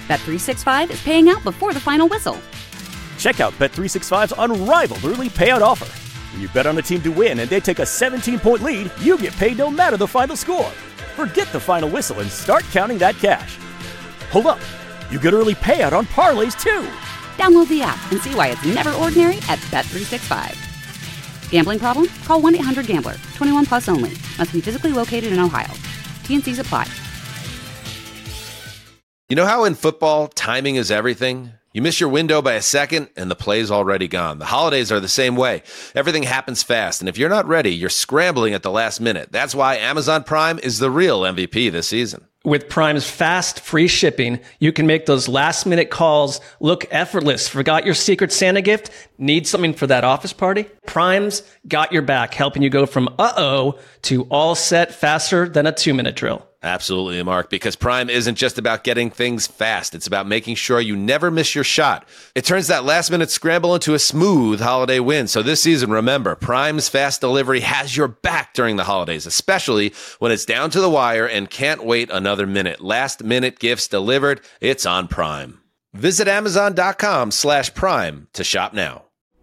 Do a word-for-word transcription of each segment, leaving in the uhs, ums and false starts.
Bet three sixty-five is paying out before the final whistle. Check out Bet three sixty-five's unrivaled early payout offer. When you bet on a team to win and they take a seventeen-point lead, you get paid no matter the final score. Forget the final whistle and start counting that cash. Hold up. You get early payout on parlays, too. Download the app and see why it's never ordinary at Bet three sixty-five. Gambling problem? Call one eight hundred gambler. twenty-one plus only. Must be physically located in Ohio. T N Cs apply. You know how in football, timing is everything? You miss your window by a second, and the play's already gone. The holidays are the same way. Everything happens fast, and if you're not ready, you're scrambling at the last minute. That's why Amazon Prime is the real M V P this season. With Prime's fast, free shipping, you can make those last-minute calls look effortless. Forgot your Secret Santa gift? Need something for that office party? Prime's got your back, helping you go from uh-oh to all set faster than a two-minute drill. Absolutely, Mark, because Prime isn't just about getting things fast. It's about making sure you never miss your shot. It turns that last-minute scramble into a smooth holiday win. So this season, remember, Prime's fast delivery has your back during the holidays, especially when it's down to the wire and can't wait another minute. Last-minute gifts delivered, it's on Prime. Visit Amazon.com slash Prime to shop now.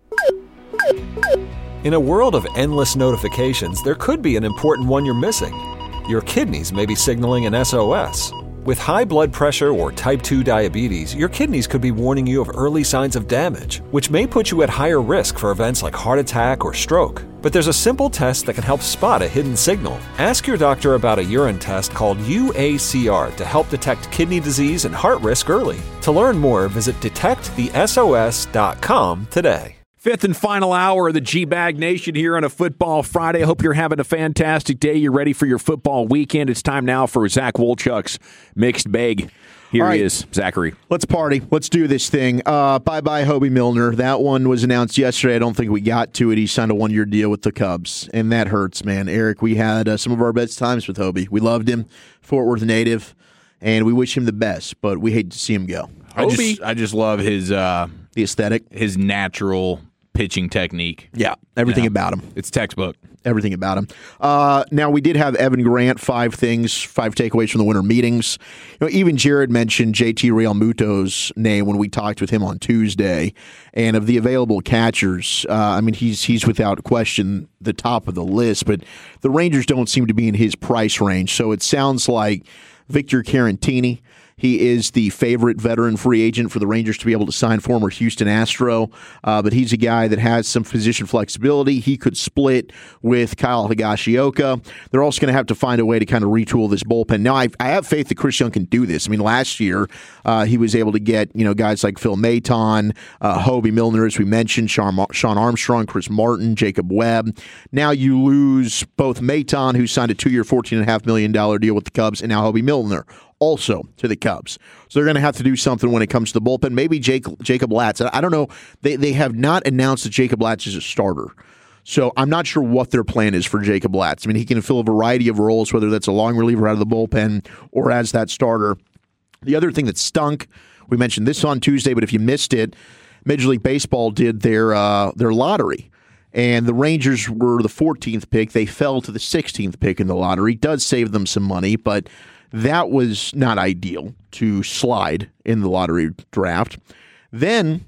In a world of endless notifications, there could be an important one you're missing. Your kidneys may be signaling an S O S. With high blood pressure or type two diabetes, your kidneys could be warning you of early signs of damage, which may put you at higher risk for events like heart attack or stroke. But there's a simple test that can help spot a hidden signal. Ask your doctor about a urine test called U A C R to help detect kidney disease and heart risk early. To learn more, visit detect the S O S dot com today. Fifth and final hour of the G-Bag Nation here on a Football Friday. I hope you're having a fantastic day. You're ready for your football weekend. It's time now for Zach Wolchuk's Mixed Bag. Here right. he is, Zachary. Let's party. Let's do this thing. Uh, bye-bye, Hobie Milner. That one was announced yesterday. I don't think we got to it. He signed a one-year deal with the Cubs, and that hurts, man. Eric, we had uh, some of our best times with Hobie. We loved him, Fort Worth native, and we wish him the best, but we hate to see him go. I just, I just love his uh, the aesthetic, his natural pitching technique. Yeah, everything yeah. about him. It's textbook. Everything about him. Uh, now, we did have Evan Grant, five things, five takeaways from the winter meetings. You know, even Jared mentioned J T Realmuto's name when we talked with him on Tuesday. And of the available catchers, uh, I mean, he's he's without question the top of the list, but the Rangers don't seem to be in his price range. So it sounds like Victor Carantini. He is the favorite veteran free agent for the Rangers to be able to sign, former Houston Astro. Uh, but he's a guy that has some position flexibility. He could split with Kyle Higashioka. They're also going to have to find a way to kind of retool this bullpen. Now, I, I have faith that Chris Young can do this. I mean, last year uh, he was able to get you know guys like Phil Maton, uh, Hobie Milner, as we mentioned, Sean, Sean Armstrong, Chris Martin, Jacob Webb. Now you lose both Maton, who signed a two-year, fourteen point five million dollars deal with the Cubs, and now Hobie Milner also to the Cubs. So they're going to have to do something when it comes to the bullpen. Maybe Jake, Jacob Latz. I don't know. They they have not announced that Jacob Latz is a starter. So I'm not sure what their plan is for Jacob Latz. I mean, he can fill a variety of roles, whether that's a long reliever out of the bullpen or as that starter. The other thing that stunk, we mentioned this on Tuesday, but if you missed it, Major League Baseball did their uh, their lottery. And the Rangers were the fourteenth pick. They fell to the sixteenth pick in the lottery. It does save them some money, but that was not ideal to slide in the lottery draft. Then,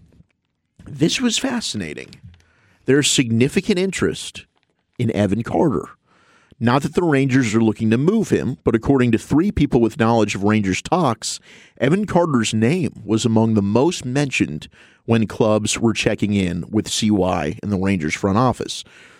this was fascinating. There's significant interest in Evan Carter. Not that the Rangers are looking to move him, but according to three people with knowledge of Rangers talks, Evan Carter's name was among the most mentioned when clubs were checking in with C Y in the Rangers front office.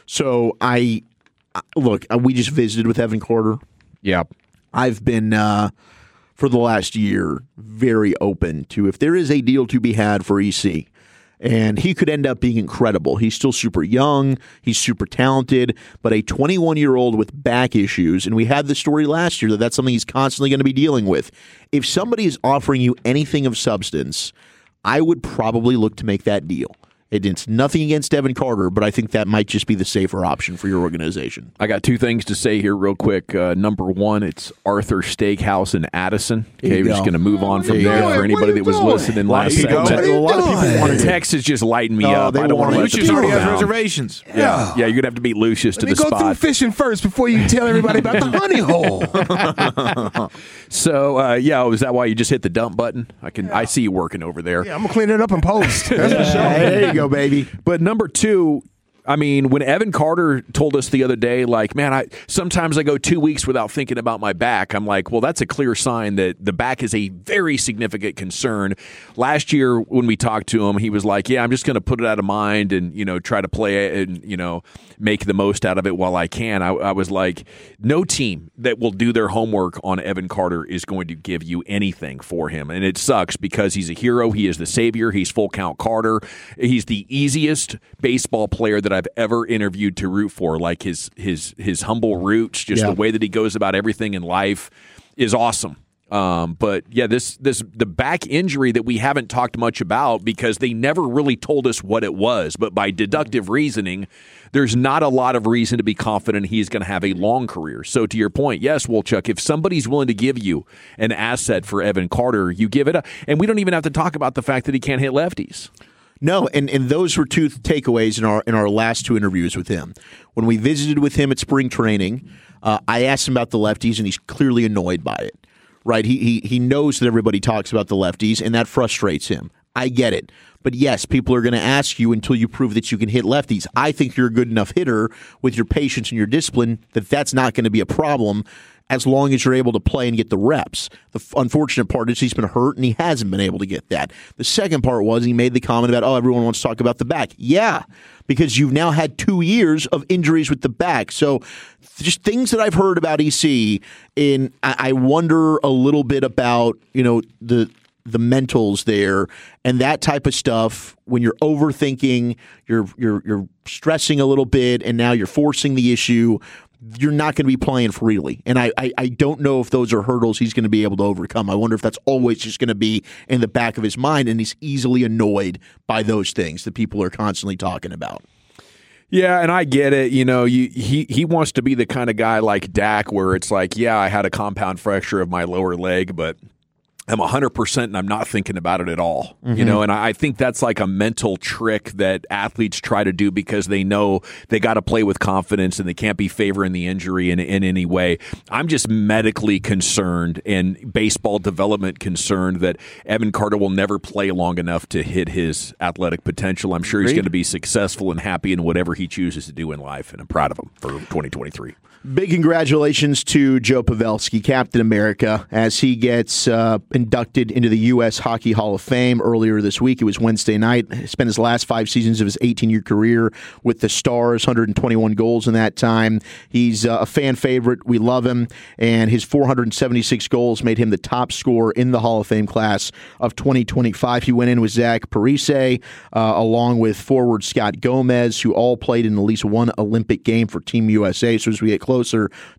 So I, look, we just visited with Evan Carter. Yeah. I've been, uh, for the last year, very open to if there is a deal to be had for E C. And he could end up being incredible. He's still super young. He's super talented. But a twenty-one-year-old with back issues, and we had the story last year that that's something he's constantly going to be dealing with. If somebody is offering you anything of substance, I would probably look to make that deal. And it's nothing against Evan Carter, but I think that might just be the safer option for your organization. I got two things to say here real quick. Uh, number one, it's Arthur Steakhouse in Addison. Okay, we're just going to move on from there, there for anybody that was doing? listening last segment. A lot of people want to. Text is just lighting me no, up. I don't want to let Lucius already has reservations. Yeah, yeah, yeah, you're going to have to beat Lucius Let to me the go spot. through fishing first before you tell everybody about the honey hole. So, uh, yeah, is that why you just hit the dump button? I can, I see you working over there. Yeah, I'm going to clean it up and post. That's yeah, for sure. There you go, baby. But number two, I mean, when Evan Carter told us the other day, like, man, I sometimes I go two weeks without thinking about my back. I'm like, well, that's a clear sign that the back is a very significant concern. Last year when we talked to him, he was like, yeah, I'm just going to put it out of mind and, you know, try to play it and, you know, make the most out of it while I can. I, I was like, no team that will do their homework on Evan Carter is going to give you anything for him. And it sucks because he's a hero. He is the savior. He's full count Carter. He's the easiest baseball player that I've ever interviewed to root for. Like his his his humble roots, just yeah. the way that he goes about everything in life is awesome. Um, but yeah, this this the back injury that we haven't talked much about because they never really told us what it was. But by deductive reasoning, there's not a lot of reason to be confident he's going to have a long career. So to your point, yes, Wolchuk, if somebody's willing to give you an asset for Evan Carter, you give it up. And we don't even have to talk about the fact that he can't hit lefties. No, and, and those were two takeaways in our in our last two interviews with him. When we visited with him at spring training, uh, I asked him about the lefties, and he's clearly annoyed by it. Right? He, he he knows that everybody talks about the lefties, and that frustrates him. I get it. But yes, people are going to ask you until you prove that you can hit lefties. I think you're a good enough hitter with your patience and your discipline that that's not going to be a problem as long as you're able to play and get the reps. The f- unfortunate part is he's been hurt and he hasn't been able to get that. The second part was he made the comment about, oh, everyone wants to talk about the back. Yeah, because you've now had two years of injuries with the back. So just things that I've heard about E C, and I, I wonder a little bit about, you know, the the mentals there and that type of stuff. When you're overthinking, you're you're you're stressing a little bit, and now you're forcing the issue. You're not going to be playing freely. And I, I, I don't know if those are hurdles he's going to be able to overcome. I wonder if that's always just going to be in the back of his mind, and he's easily annoyed by those things that people are constantly talking about. Yeah, and I get it. You know, you, he he wants to be the kind of guy like Dak where it's like, yeah, I had a compound fracture of my lower leg, but I'm one hundred percent and I'm not thinking about it at all. Mm-hmm. You know, and I think that's like a mental trick that athletes try to do because they know they got to play with confidence and they can't be favoring the injury in, in any way. I'm just medically concerned and baseball development concerned that Evan Carter will never play long enough to hit his athletic potential. I'm sure he's going to be successful and happy in whatever he chooses to do in life, and I'm proud of him for twenty twenty-three. Big congratulations to Joe Pavelski, Captain America, as he gets uh, inducted into the U S Hockey Hall of Fame earlier this week. It was Wednesday night. He spent his last five seasons of his eighteen-year career with the Stars, one hundred twenty-one goals in that time. He's uh, a fan favorite. We love him, and his four hundred seventy-six goals made him the top scorer in the Hall of Fame class of twenty twenty-five. He went in with Zach Parise, uh, along with forward Scott Gomez, who all played in at least one Olympic game for Team U S A. So as we get closer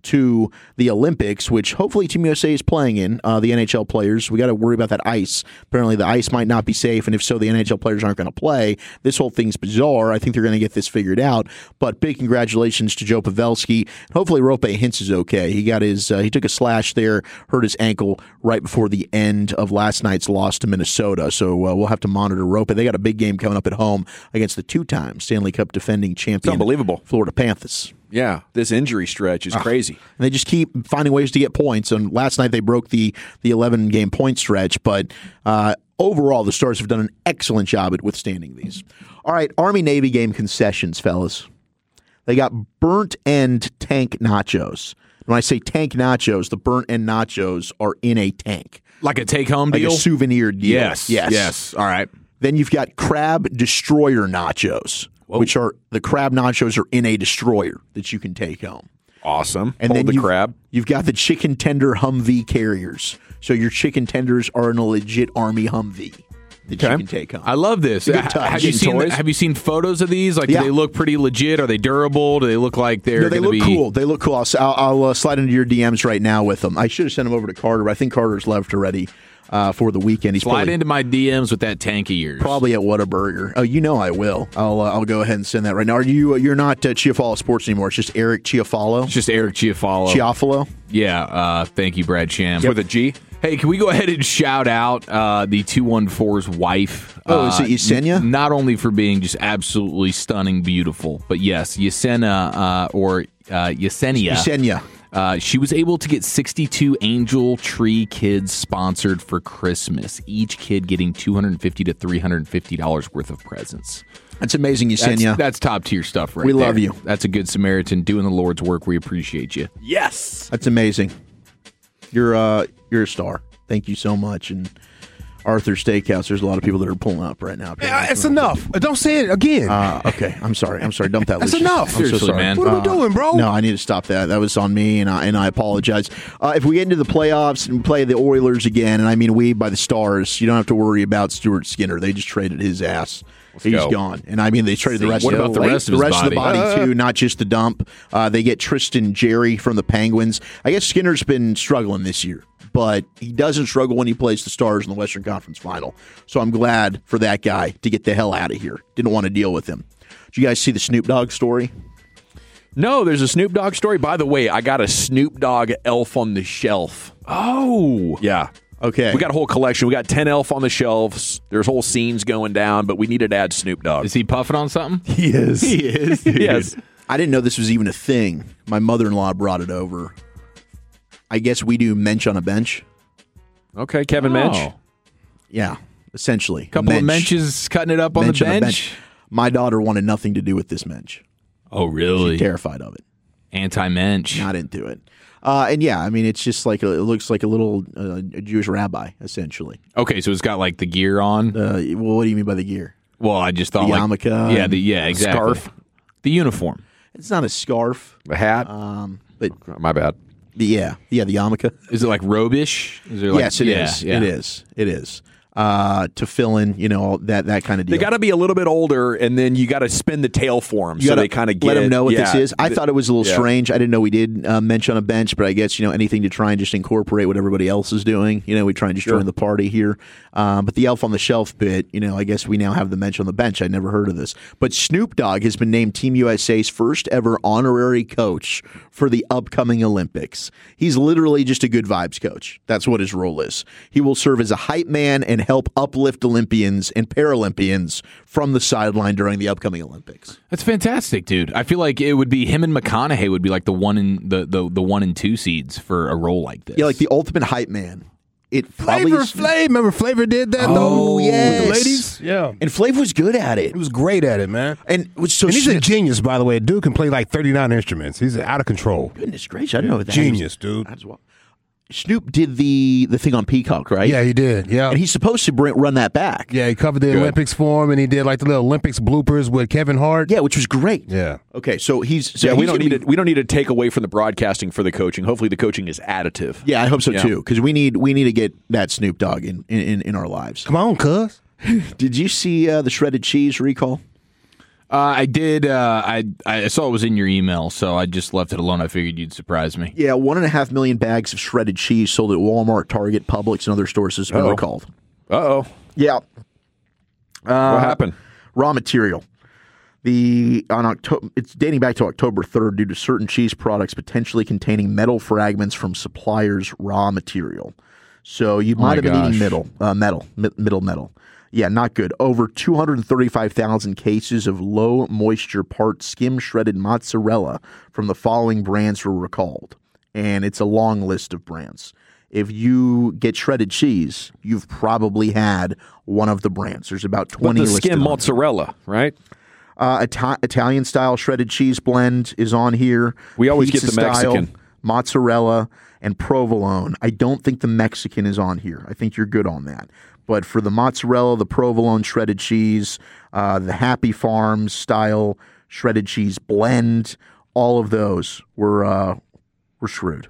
to the Olympics, which hopefully Team U S A is playing in, uh, the N H L players, we got to worry about that ice. Apparently the ice might not be safe, and if so, the N H L players aren't going to play. This whole thing's bizarre. I think they're going to get this figured out, but big congratulations to Joe Pavelski. Hopefully Rope Hintz is okay. He got his, uh, he took a slash there, hurt his ankle right before the end of last night's loss to Minnesota, so uh, we'll have to monitor Rope. They got a big game coming up at home against the two-time Stanley Cup defending champion, it's unbelievable, Florida Panthers. Yeah, this injury stretch is crazy. And they just keep finding ways to get points. And last night they broke the the eleven-game point stretch. But uh, overall, the Stars have done an excellent job at withstanding these. All right, Army-Navy game concessions, fellas. They got burnt-end tank nachos. When I say tank nachos, the burnt-end nachos are in a tank. Like a take-home like deal? Like a souvenir deal. Yes, yes. Yes, all right. Then you've got Crab Destroyer nachos. Whoa. Which are the crab nachos are in a destroyer that you can take home. Awesome. And Hold then the you've, crab. You've got the chicken tender Humvee carriers. So your chicken tenders are in a legit Army Humvee that okay. you can take home. I love this. Have you seen toys? Have you seen photos of these? Like, yeah. Do they look pretty legit? Are they durable? Do they look like they're no, they look be... cool. They look cool. I'll, I'll, I'll uh, slide into your D Ms right now with them. I should have sent them over to Carter. I think Carter's left already. uh, for the weekend. He's Slide probably, into my D Ms with that tank of yours. Probably at Whataburger. Oh, you know I will. I'll uh, I'll go ahead and send that right now. Are you? You're not uh, Chiafalo Sports anymore. It's just Eric Chiafalo. It's just Eric Chiafalo. Chiafalo. Yeah. Uh, thank you, Brad Sham. Yep. With a G. Hey, can we go ahead and shout out uh, the two one four's wife? Oh, is it uh, Yesenia? n- Not only for being just absolutely stunning, beautiful, but yes, Yesenia uh, or uh, Yesenia. Yesenia. Uh, she was able to get sixty-two Angel Tree kids sponsored for Christmas, each kid getting two hundred fifty to three hundred fifty dollars worth of presents. That's amazing, Yesenia. That's, that's top tier stuff right We there. love you. That's a good Samaritan doing the Lord's work. We appreciate you. Yes. That's amazing. You're uh you're a star. Thank you so much. And Arthur Steakhouse, there's a lot of people that are pulling up right now. Yeah, it's enough. Don't say it again. Uh, okay, I'm sorry. I'm sorry. Dump that. That's Lucius. enough. I'm Seriously, so sorry. man. What are we doing, bro? No, I need to stop that. That was on me, and I, and I apologize. Uh, if we get into the playoffs and play the Oilers again, and I mean we by the Stars, you don't have to worry about Stuart Skinner. They just traded his ass. Let's He's go. gone, and I mean they traded the rest. What of about the Wait, rest of the his rest of the body? body too, not just the dump. Uh, they get Tristan Jerry from the Penguins. I guess Skinner's been struggling this year, but he doesn't struggle when he plays the Stars in the Western Conference Final. So I'm glad for that guy to get the hell out of here. Didn't want to deal with him. Did you guys see the Snoop Dogg story? No, there's a Snoop Dogg story. By the way, I got a Snoop Dogg Elf on the shelf. Oh. Yeah. Okay. We got a whole collection. We got ten Elf on the shelves. There's whole scenes going down, but we needed to add Snoop Dogg. Is he puffing on something? He is. He is. Yes. I didn't know this was even a thing. My mother-in-law brought it over. I guess we do mensch on a bench. Okay, Kevin Oh. Mensch. Yeah, essentially. Couple of Mensch. menches cutting it up on Mensch the on a bench. My daughter wanted nothing to do with this mensch. Oh, really? She's terrified of it. Anti-mensch. Not into it. Uh, and yeah, I mean, it's just like a, it looks like a little uh, a Jewish rabbi, essentially. Okay, so it's got like the gear on. Uh, well, what do you mean by the gear? Well, I just thought The like yarmulke yeah, the yeah, exactly. Scarf. The uniform. It's not a scarf, A hat. um, but My bad. the, yeah, yeah, the yarmulke. Is it like robe-ish? Is there like, yes, it is. yeah, yeah. It is. It is. Uh, to fill in, you know, all that that kind of deal. They got to be a little bit older, and then you got to spin the tail for them, You so gotta they kind of let get them know what yeah, this is. I th- thought it was a little yeah. strange. I didn't know we did uh, mensch on a bench, but I guess, you know, anything to try and just incorporate what everybody else is doing. You know, we try and just Sure. join the party here. Um, but the elf on the shelf bit, you know, I guess we now have the mensch on the bench. I'd never heard of this. But Snoop Dogg has been named Team U S A's first ever honorary coach for the upcoming Olympics. He's literally just a good vibes coach. That's what his role is. He will serve as a hype man and help uplift Olympians and Paralympians from the sideline during the upcoming Olympics. That's fantastic, dude. I feel like it would be him and McConaughey would be like the one and the, the the one and two seeds for a role like this. Yeah, like the ultimate hype man. It probably Flavor is- Flav. Remember Flavor did that, though? Oh, yes. With the ladies? Yeah. And Flav was good at it. He was great at it, man. And it was so And he's a Snoop- genius, by the way. Dude can play like thirty-nine instruments. He's out of control. Goodness gracious, I didn't know that. Genius, dude. As well. Snoop did the the thing on Peacock, right? Yeah, he did. Yeah. And he's supposed to bring, run that back. yeah, he covered the Good. Olympics for him, and he did like the little Olympics bloopers with Kevin Hart. Yeah, which was great. Yeah. Okay, so he's so yeah, we he's don't gonna need be- to. We don't need to take away from the broadcasting for the coaching. Hopefully, the coaching is additive. Yeah, I hope so Yeah. too, because we need we need to get that Snoop Dogg in in, in our lives. Come on, cuz. Did you see uh, the shredded cheese recall? Uh, I did. Uh, I I saw it was in your email, so I just left it alone. I figured you'd surprise me. Yeah, one and a half million bags of shredded cheese sold at Walmart, Target, Publix, and other stores has been Uh-oh. recalled. Uh oh. Yeah. Uh, What happened? Raw material. The on October, it's dating back to October third due to certain cheese products potentially containing metal fragments from suppliers' raw material. So you Oh my might have been eating gosh. metal, uh, metal, mi- middle metal. Yeah, not good. Over two hundred thirty-five thousand cases of low moisture part skim shredded mozzarella from the following brands were recalled. And it's a long list of brands. If you get shredded cheese, you've probably had one of the brands. There's about But twenty the listed skim on there. mozzarella, right? Uh, Ita- Italian style shredded cheese blend is on here. We always get Pizza the Mexican. style, mozzarella, and provolone. I don't think the Mexican is on here. I think you're good on that. But for the mozzarella, the provolone shredded cheese, uh, the Happy Farms style shredded cheese blend, all of those were uh, were screwed.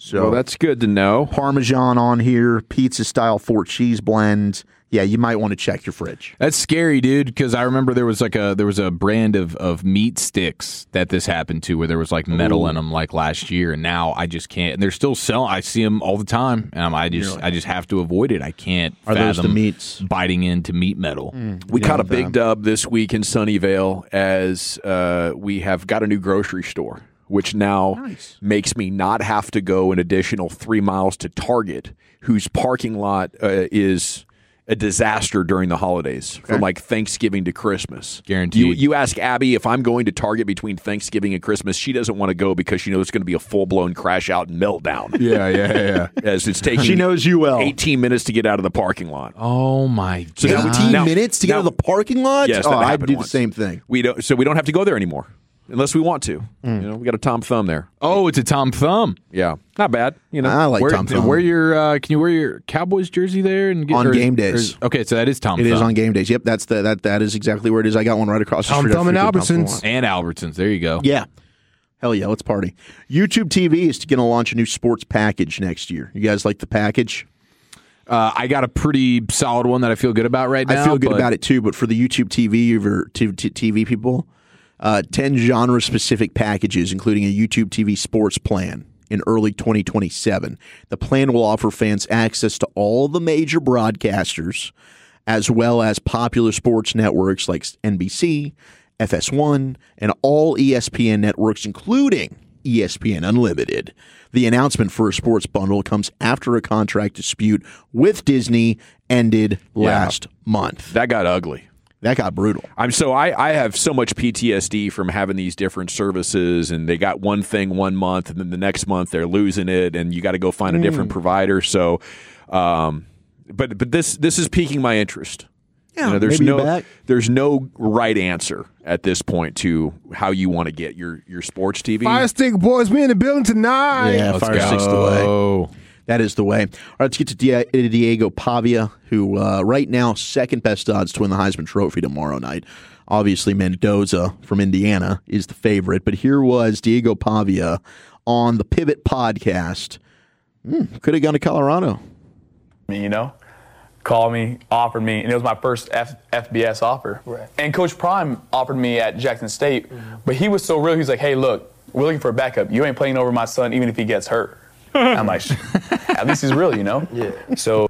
So well, that's good to know. Parmesan on here, pizza style Fort cheese blend. Yeah, you might want to check your fridge. That's scary, dude, because I remember there was like a there was a brand of, of meat sticks that this happened to where there was like metal Ooh. in them like last year, and now I just can't. And they're still selling. I see them all the time, and I'm, I just really? I just have to avoid it. I can't Are fathom those the meats? biting into meat metal. Mm, we caught a big dub this week in Sunnyvale as uh, we have got a new grocery store, which now nice. makes me not have to go an additional three miles to Target, whose parking lot uh, is a disaster during the holidays okay. from like Thanksgiving to Christmas. Guaranteed. You, you ask Abby if I'm going to Target between Thanksgiving and Christmas, she doesn't want to go because she knows it's going to be a full-blown crash out and meltdown. Yeah, yeah, yeah. As it's taking she knows you well. eighteen minutes to get out of the parking lot. Oh my so God. eighteen now, minutes to get now, out of the parking lot? Yes, oh, I'd do once. the same thing. We don't, so we don't have to go there anymore. Unless we want to. Mm. You know, we got a Tom Thumb there. Oh, it's a Tom Thumb. Yeah. Not bad. You know, I like wear, Tom Thumb. Wear your, uh, can you wear your Cowboys jersey there? and get, On or, game days. Or, okay, so that is Tom it Thumb. It is on game days. Yep, that's the that that is exactly where it is. I got one right across the Tom street. Thumb and Albertsons. And Albertsons. There you go. Yeah. Hell yeah, let's party. YouTube T V is going to launch a new sports package next year. You guys like the package? Uh, I got a pretty solid one that I feel good about right now. I feel good about it too, but for the YouTube T V or T V people, uh, ten genre-specific packages, including a YouTube T V sports plan in early twenty twenty-seven. The plan will offer fans access to all the major broadcasters, as well as popular sports networks like N B C, F S one, and all E S P N networks, including E S P N Unlimited. The announcement for a sports bundle comes after a contract dispute with Disney ended last yeah. month. That got ugly. That got brutal. I'm so I, I have so much P T S D from having these different services, and they got one thing one month, and then the next month they're losing it, and you got to go find a different mm. provider. So, um, but but this this is piquing my interest. Yeah, you know, there's maybe no back. there's no right answer at this point to how you want to get your your sports T V. Fire Stick Boys, we in the building tonight. Yeah, Let's Fire go. Stick's the way. That is the way. All right, let's get to Diego Pavia, who uh, right now second best odds to win the Heisman Trophy tomorrow night. Obviously, Mendoza from Indiana is the favorite, but here was Diego Pavia on the Pivot podcast. Mm, could have gone to Colorado. You know, called me, offered me, and it was my first F- FBS offer. Right. And Coach Prime offered me at Jackson State, mm-hmm. but he was so real. He was like, "Hey, look, we're looking for a backup. You ain't playing over my son, even if he gets hurt." I'm like, at least he's real, you know? Yeah. So.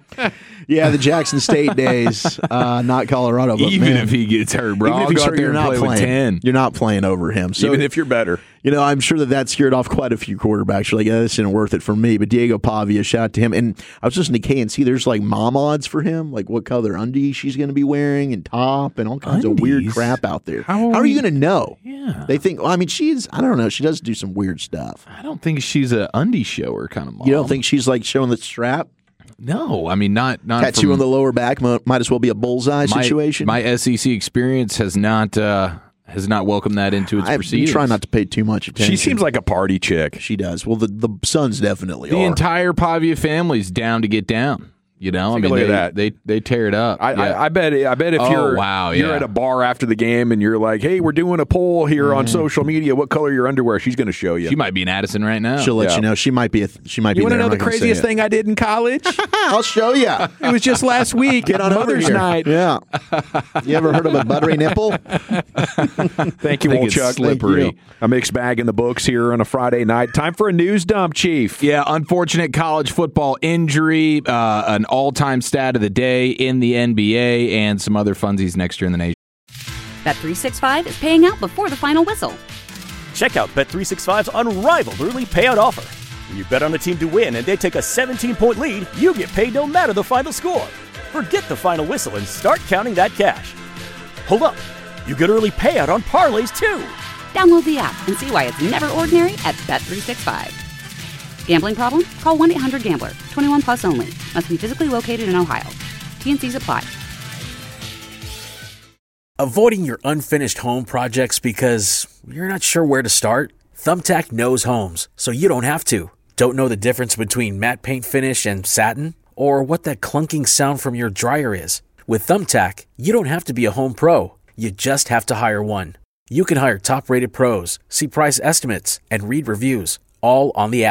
Yeah, the Jackson State days, uh, not Colorado. But even man, if he gets hurt, bro, even I'll if he's go out hurt, there you're and not play playing. with ten. You're not playing over him. So, even if you're better. You know, I'm sure that that scared off quite a few quarterbacks. You're like, yeah, this isn't worth it for me. But Diego Pavia, shout out to him. And I was listening to K and C. There's like mom odds for him, like what color undies she's going to be wearing and top and all kinds undies? of weird crap out there. How are, How are you going to know? Yeah. They think, well, I mean, she's, I don't know. She does do some weird stuff. I don't think she's a undie shower kind of mom. You don't think she's like showing the strap? No, I mean not not tattoo from, on the lower back might as well be a bullseye my, situation. My S E C experience has not uh, has not welcomed that into its I proceedings. try not to pay too much attention. She seems like a party chick. She does. Well, the the sons definitely the are. entire Pavia family's down to get down. You know, Take I mean, look they, at that. they they tear it up. I, yeah. I, I bet. I bet if oh, you're wow, you're yeah. at a bar after the game and you're like, "Hey, we're doing a poll here mm. on social media. What color your underwear?" She's going to show you. She might be in Addison right now. She'll let yeah. you know. She might be. A, she might you be. want to know the gonna craziest thing I did in college? I'll show you. It was just last week. Get on Mother's over here. Night. Yeah. You ever heard of a buttery nipple? Thank you, old Chuck. Slippery. A mixed bag in the books here on a Friday night. Time for a news dump, Chief. Yeah, unfortunate college football injury, uh, an all-time stat of the day in the N B A, and some other funsies next year in the nation. Bet three sixty-five is paying out before the final whistle. Check out Bet three sixty-five's unrivaled early payout offer. When you bet on a team to win and they take a seventeen-point lead, you get paid no matter the final score. Forget the final whistle and start counting that cash. Hold up. You get early payout on parlays, too. Download the app and see why it's never ordinary at Bet three sixty-five. Gambling problem? Call one eight hundred gambler. twenty-one plus only. Must be physically located in Ohio. T N Cs apply. Avoiding your unfinished home projects because you're not sure where to start? Thumbtack knows homes, so you don't have to. Don't know the difference between matte paint finish and satin? Or what that clunking sound from your dryer is? With Thumbtack, you don't have to be a home pro. You just have to hire one. You can hire top-rated pros, see price estimates, and read reviews, all on the app.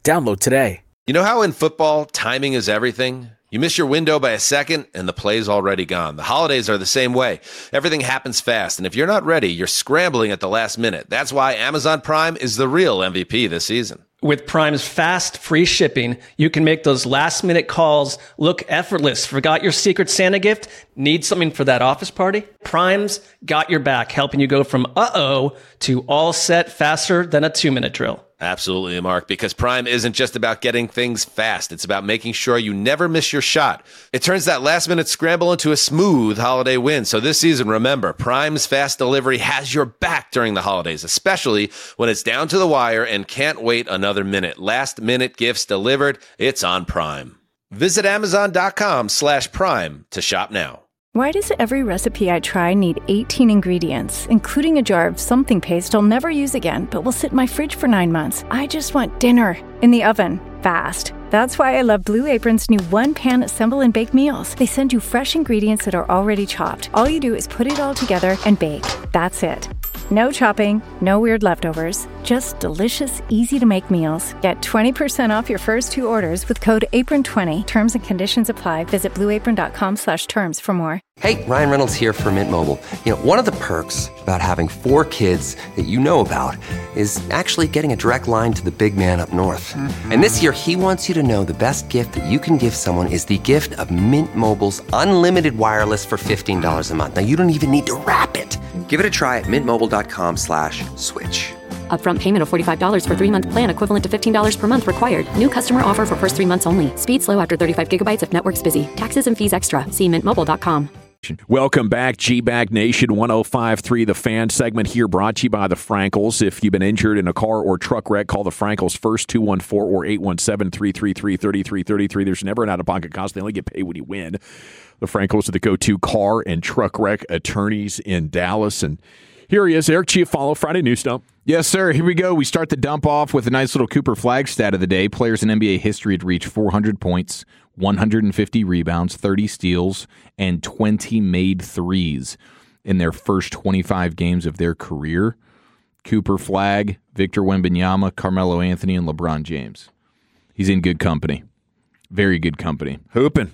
Download today. You know how in football, timing is everything? You miss your window by a second, and the play's already gone. The holidays are the same way. Everything happens fast, and if you're not ready, you're scrambling at the last minute. That's why Amazon Prime is the real M V P this season. With Prime's fast, free shipping, you can make those last-minute calls look effortless. Forgot your Secret Santa gift? Need something for that office party? Prime's got your back, helping you go from uh-oh to all set faster than a two-minute drill. Absolutely, Mark, because Prime isn't just about getting things fast. It's about making sure you never miss your shot. It turns that last-minute scramble into a smooth holiday win. So this season, remember, Prime's fast delivery has your back during the holidays, especially when it's down to the wire and can't wait another minute. Last-minute gifts delivered, it's on Prime. Visit Amazon.com slash Prime to shop now. Why does every recipe I try need eighteen ingredients, including a jar of something paste I'll never use again, but will sit in my fridge for nine months? I just want dinner in the oven, fast. That's why I love Blue Apron's new one-pan assemble and bake meals. They send you fresh ingredients that are already chopped. All you do is put it all together and bake. That's it. No chopping, no weird leftovers, just delicious, easy-to-make meals. Get twenty percent off your first two orders with code apron twenty. Terms and conditions apply. Visit blueapron.com slash terms for more. Hey, Ryan Reynolds here for Mint Mobile. You know, one of the perks about having four kids that you know about is actually getting a direct line to the big man up north. Mm-hmm. And this year, he wants you to know the best gift that you can give someone is the gift of Mint Mobile's unlimited wireless for fifteen dollars a month. Now, you don't even need to wrap it. Give it a try at mintmobile.com slash switch. Upfront payment of forty-five dollars for three-month plan equivalent to fifteen dollars per month required. New customer offer for first three months only. Speed slow after thirty-five gigabytes if network's busy. Taxes and fees extra. See mint mobile dot com. Welcome back, G-Bag Nation. one oh five point three The Fan segment here brought to you by the Frankels. If you've been injured in a car or truck wreck, call the Frankels first, two one four or eight one seven, three three three, three three three three. There's never an out-of-pocket cost. They only get paid when you win. The Frankels are the go-to car and truck wreck attorneys in Dallas. And here he is, Eric Chiafalo, Friday News Dump. Yes, sir. Here we go. We start the dump off with a nice little Cooper Flagg stat of the day. Players in N B A history to reach four hundred points, one hundred fifty rebounds, thirty steals, and twenty made threes in their first twenty-five games of their career. Cooper Flagg, Victor Wembanyama, Carmelo Anthony, and LeBron James. He's in good company. Very good company. Hooping.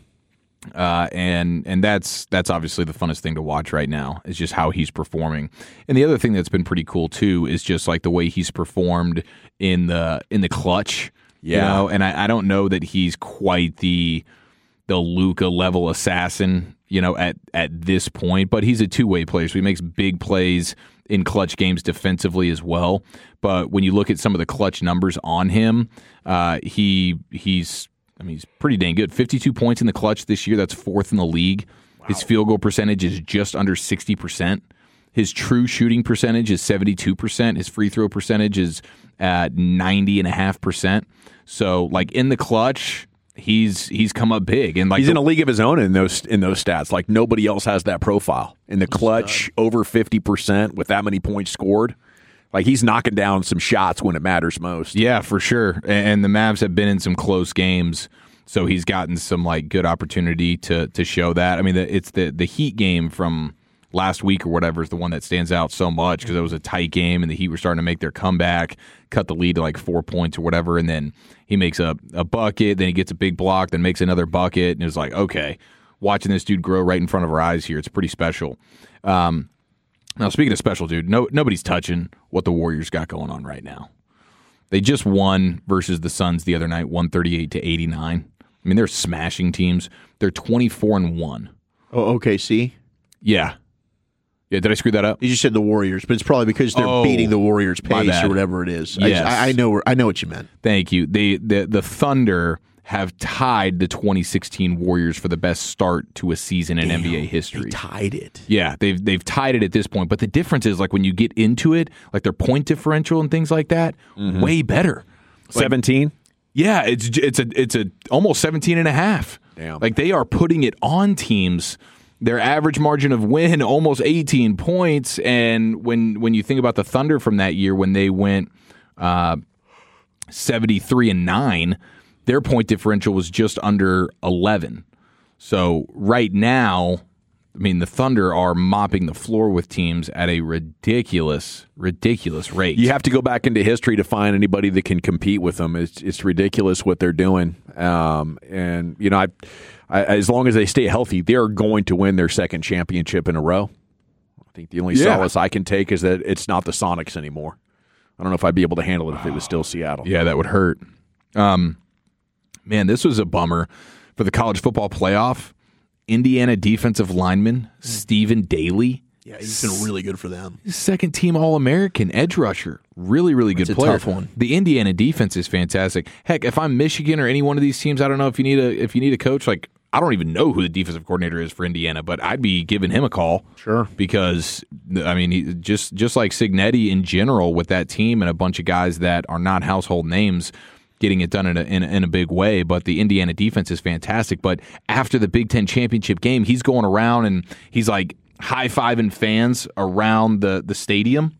Uh, and and that's that's obviously the funnest thing to watch right now is just how he's performing. And the other thing that's been pretty cool too is just like the way he's performed in the in the clutch. Yeah. You know? And I, I don't know that he's quite the the Luka level assassin, you know, at at this point, but he's a two-way player, so he makes big plays in clutch games defensively as well. But when you look at some of the clutch numbers on him, uh, he he's I mean, he's pretty dang good. fifty-two points in the clutch this year. That's fourth in the league. Wow. His field goal percentage is just under sixty percent. His true shooting percentage is seventy-two percent. His free throw percentage is at ninety point five percent. So, like, in the clutch, he's he's come up big. And like he's the, in a league of his own in those in those stats. Like, nobody else has that profile. In the clutch, over fifty percent with that many points scored. Like, he's knocking down some shots when it matters most. Yeah, for sure. And the Mavs have been in some close games, so he's gotten some like good opportunity to to show that. I mean, it's the the Heat game from last week or whatever is the one that stands out so much because it was a tight game and the Heat were starting to make their comeback, cut the lead to like four points or whatever, and then he makes a, a bucket, then he gets a big block, then makes another bucket, and it was like, okay, watching this dude grow right in front of our eyes here, it's pretty special. Um, Now, speaking of special, dude, no, nobody's touching what the Warriors got going on right now. They just won versus the Suns the other night, one thirty-eight to eighty-nine. I mean, they're smashing teams. They're twenty-four and one. Oh, O K C? Yeah. Yeah, did I screw that up? You just said the Warriors, but it's probably because they're oh, beating the Warriors' pace or whatever it is. Yes. I, I know I know what you meant. Thank you. They, the, the Thunder have tied the twenty sixteen Warriors for the best start to a season in Damn, N B A history. They tied it. Yeah, they've they've tied it at this point. But the difference is, like, when you get into it, like their point differential and things like that, mm-hmm. way better. seventeen? Like, yeah, it's it's a it's a almost seventeen and a half. Damn. Like, they are putting it on teams. Their average margin of win almost eighteen points. And when when you think about the Thunder from that year when they went uh, seventy-three and nine, their point differential was just under eleven. So right now, I mean, the Thunder are mopping the floor with teams at a ridiculous, ridiculous rate. You have to go back into history to find anybody that can compete with them. It's it's ridiculous what they're doing. Um, and, you know, I, I, as long as they stay healthy, they're going to win their second championship in a row. I think the only Yeah. solace I can take is that it's not the Sonics anymore. I don't know if I'd be able to handle it if it was still Seattle. Yeah, that would hurt. Um, man, this was a bummer for the college football playoff. Indiana defensive lineman Stephen Daly. Yeah, he's been really good for them. Second team All-American edge rusher. Really, really good That's a player. tough one. The Indiana defense is fantastic. Heck, if I'm Michigan or any one of these teams, I don't know if you need a if you need a coach. Like, I don't even know who the defensive coordinator is for Indiana, but I'd be giving him a call. Sure. Because, I mean, he, just just like Cignetti in general with that team and a bunch of guys that are not household names, getting it done in a, in, a, in a big way, but the Indiana defense is fantastic. But after the Big Ten championship game, he's going around and he's like high-fiving fans around the, the stadium,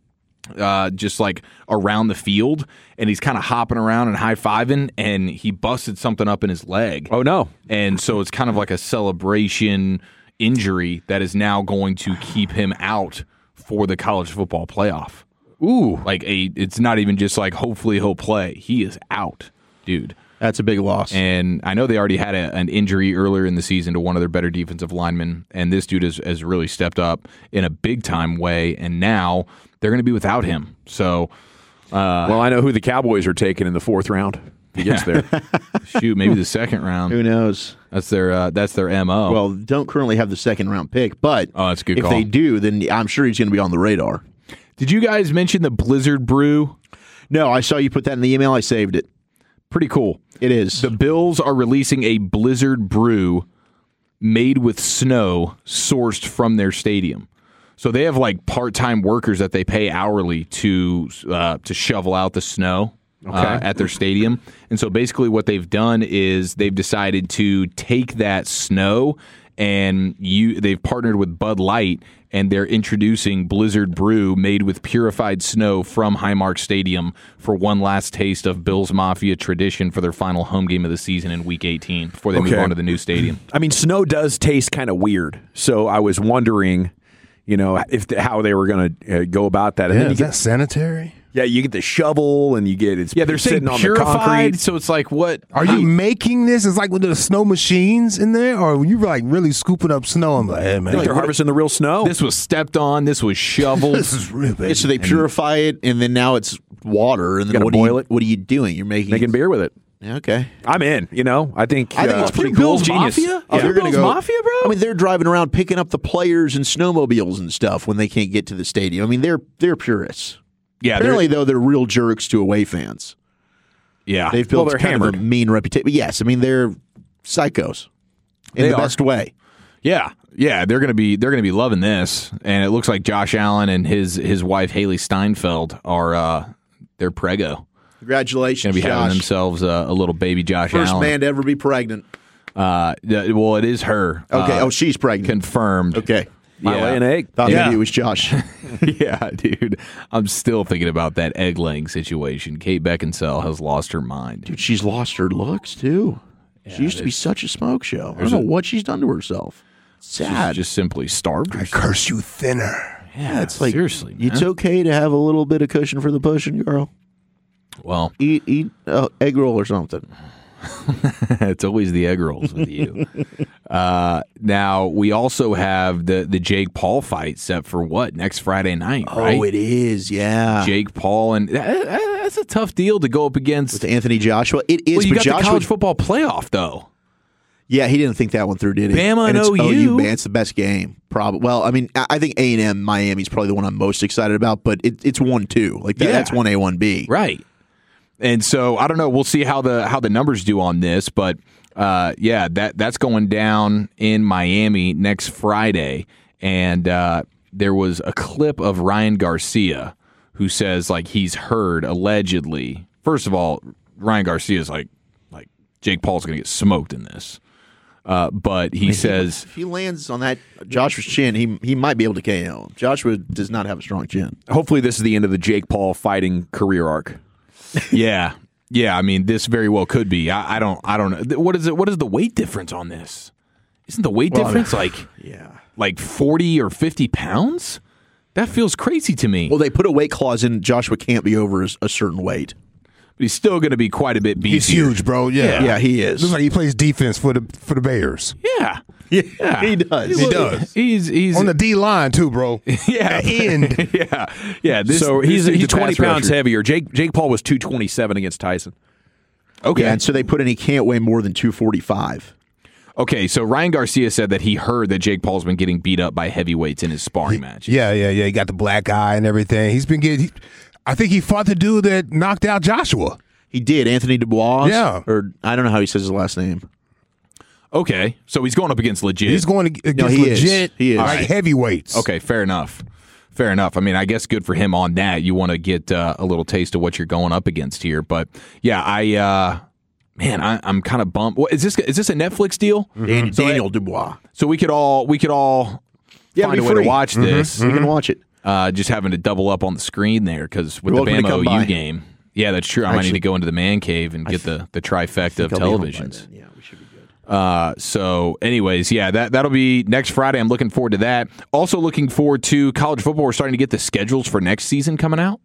uh, just like around the field, and he's kind of hopping around and high-fiving, and he busted something up in his leg. Oh, no. And so it's kind of like a celebration injury that is now going to keep him out for the college football playoff. Ooh. Like a it's not even just like hopefully he'll play. He is out, dude. That's a big loss. And I know they already had a, an injury earlier in the season to one of their better defensive linemen, and this dude has, has really stepped up in a big-time way, and now they're going to be without him. So, uh, well, I know who the Cowboys are taking in the fourth round. If he gets there. Shoot, maybe the second round. Who knows? That's their uh, that's their M O. Well, don't currently have the second round pick, but oh, that's a good if call. they do, then I'm sure he's going to be on the radar. Did you guys mention the Blizzard Brew? No, I saw you put that in the email. I saved it. Pretty cool. It is. The Bills are releasing a Blizzard Brew made with snow sourced from their stadium. So they have like part-time workers that they pay hourly to uh, to shovel out the snow uh, Okay. at their stadium. And so basically what they've done is they've decided to take that snow and you they've partnered with Bud Light, and they're introducing Blizzard Brew made with purified snow from Highmark Stadium for one last taste of Bills Mafia tradition for their final home game of the season in Week eighteen before they move Okay. on to the new stadium. I mean, snow does taste kind of weird, so I was wondering, you know, if how they were going to uh, go about that. And Yeah, then you is get, that sanitary? yeah, you get the shovel, and you get it's Yeah, they're saying sitting on the purified, concrete. so it's like what? Are you making this? It's like with the snow machines in there, or you like really scooping up snow? I'm like, hey man, Like they're harvesting the real snow. This was stepped on. This was shoveled. this is real bad. Yeah, so they purify it, and then now it's water, and then gotta what boil are you, it. What are you doing? You're making making beer with it. Yeah, okay. I'm in. You know, I think I think uh, it's pretty You're cool. Bills Genius. Mafia? Oh, You're you're gonna Bills go- Mafia, bro? I mean, they're driving around picking up the players and snowmobiles and stuff when they can't get to the stadium. I mean, they're they're purists. yeah, Apparently, they're- though, they're real jerks to away fans. yeah. They've built Well, they're kind hammered. of a mean reputation. But yes, I mean they're psychos in They the are. best way. Yeah, yeah, they're gonna be they're gonna be loving this, and it looks like Josh Allen and his his wife Haley Steinfeld are uh, they're prego. Congratulations, Gonna be having Josh. themselves a, a little baby Josh First Allen. man to ever be pregnant. Uh, yeah, well, it is her. Okay. Uh, oh, she's pregnant. confirmed. Okay. Might Yeah. lay an egg. Thought Yeah. maybe it was Josh. Yeah, dude. I'm still thinking about that egg laying situation. Kate Beckinsale has lost her mind. Dude, she's lost her looks too. she used to be such a smoke show. I don't know what she's done to herself. Sad. She's just simply starved I herself. curse you thinner. yeah, it's like seriously, It's man. okay to have a little bit of cushion for the pushing, girl. Well, Eat eat uh, egg roll or something. it's always the egg rolls with you. uh, now we also have the the Jake Paul fight set for what next Friday night, right? Oh, it is. Yeah. Jake Paul, and that- that- that's a tough deal to go up against. With Anthony Joshua. It is. Well, you but got the Joshua, college football playoff though. Yeah, he didn't think that one through, did he? Bama and it's O U. O U, man. It's the best game. Probably. Well, I mean, I I think A and M Miami's probably the one I'm most excited about, but it, it's one two. Like that, Yeah. that's one A, one B. Right. And so I don't know. We'll see how the how the numbers do on this, but uh, yeah, that that's going down in Miami next Friday. And uh, there was a clip of Ryan Garcia who says like he's heard allegedly. First of all, Ryan Garcia is like like Jake Paul's going to get smoked in this. Uh, but he says If he lands on that Joshua's chin, he he might be able to K O him. Joshua does not have a strong chin. Hopefully, this is the end of the Jake Paul fighting career arc. yeah. Yeah, I mean, this very well could be. I, I don't. I don't know. What is it? What is the weight difference on this? isn't the weight Well, difference like yeah. like forty or fifty pounds? That feels crazy to me. Well, they put a weight clause in. Joshua can't be over a certain weight. But he's still going to be quite a bit beefier. He's huge, bro. Yeah. Yeah, he is. Looks like he plays defense for the for the Bears. Yeah. Yeah, he does. He does. He's he's on the D line too, bro. Yeah, end. yeah, yeah. This, so this he's is he's the twenty pass pounds rusher. heavier. Jake Jake Paul was two twenty seven against Tyson. Okay, Yeah, and so they put in he can't weigh more than two forty five. Okay, so Ryan Garcia said that he heard that Jake Paul's been getting beat up by heavyweights in his sparring match. Yeah, yeah, yeah. He got the black eye and everything. He's been getting. He, I think he fought the dude that knocked out Joshua. He did, Anthony Dubois. Yeah. Or I don't know how he says his last name. Okay, so he's going up against legit. He's going against No, he is. legit, He is. like All right. heavyweights. Okay, fair enough. Fair enough. I mean, I guess good for him on that. You want to get uh, a little taste of what you're going up against here. But yeah, I uh, man, I, I'm kind of bummed. What, is this is this a Netflix deal? Dan- So Daniel I- Dubois. So we could all we could all Yeah, find a it'll way be to free. watch Mhm, this. mhm. You can watch it. Uh, just having to double up on the screen there because with You're the welcome to Bama come by. O U game. Yeah, that's true. I might need Actually, to go into the man cave and I get th- the, the trifecta of I'll be home by televisions. then. Yeah, we should be good. Uh, so, anyways, yeah, that that'll be next Friday. I'm looking forward to that. Also, looking forward to college football. We're starting to get the schedules for next season coming out,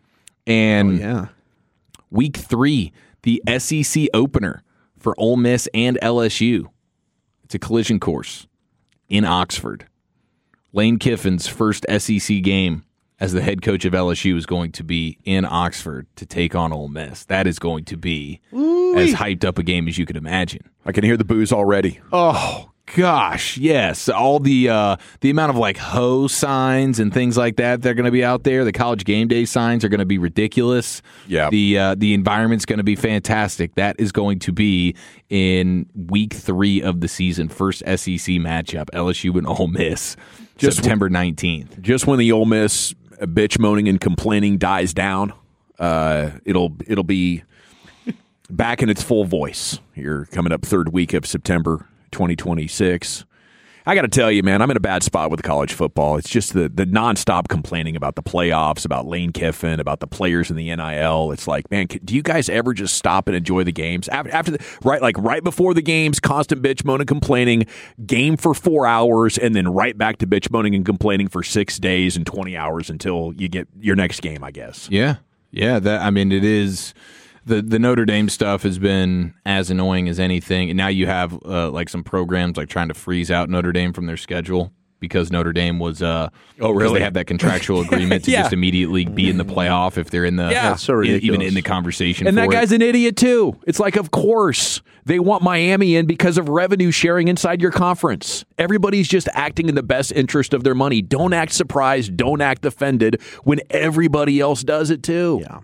and Oh, yeah. week three, the S E C opener for Ole Miss and L S U. It's a collision course in Oxford. Lane Kiffin's first S E C game as the head coach of L S U is going to be in Oxford to take on Ole Miss. That is going to be as hyped up a game as you could imagine. I can hear the booze already. Oh gosh, yes! All the uh, the amount of like ho signs and things like that they're going to be out there. The college game day signs are going to be ridiculous. Yeah. The uh, the environment's going to be fantastic. That is going to be in week three of the season, first S E C matchup, L S U and Ole Miss, Just September nineteenth. Just when the Ole Miss bitch moaning and complaining dies down, uh, it'll it'll be back in its full voice here coming up third week of September twenty twenty-six. I got to tell you, man, I'm in a bad spot with college football. It's just the the nonstop complaining about the playoffs, about Lane Kiffin, about the players in the N I L. It's like, man, do you guys ever just stop and enjoy the games after, after the, right, like right before the games? Constant bitch moaning, complaining, game for four hours, and then right back to bitch moaning and complaining for six days and twenty hours until you get your next game, I guess. Yeah, yeah. That I mean, it is. The the Notre Dame stuff has been as annoying as anything. And now you have uh, like some programs like trying to freeze out Notre Dame from their schedule because Notre Dame was uh Oh, because really? they have that contractual agreement to Yeah. just immediately be in the playoff if they're in the Yeah. That's so in- even ridiculous. in the conversation. And for that it. guy's an idiot too. It's like, of course, they want Miami in because of revenue sharing inside your conference. Everybody's just acting in the best interest of their money. Don't act surprised. Don't act offended when everybody else does it too. Yeah.